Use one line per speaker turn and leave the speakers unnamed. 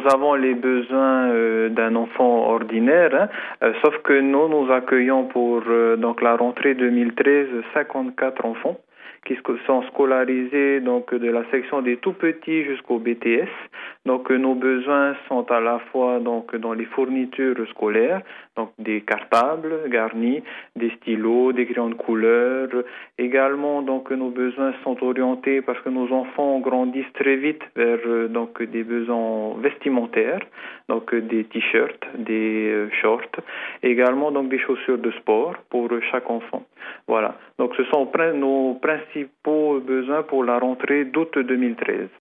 avons les besoins d'un enfant ordinaire, hein, sauf que nous accueillons pour donc la rentrée 2013 54 enfants qui sont scolarisés donc de la section des tout petits jusqu'au BTS. Donc nos besoins sont à la fois donc dans les fournitures scolaires, donc des cartables garnis, des stylos, des crayons de couleur. Également donc nos besoins sont orientés parce que nos enfants grandissent très vite vers donc des besoins vestimentaires, donc des t-shirts, des shorts, également donc des chaussures de sport pour chaque enfant. Voilà. Donc ce sont nos principaux besoins pour la rentrée d'août 2013.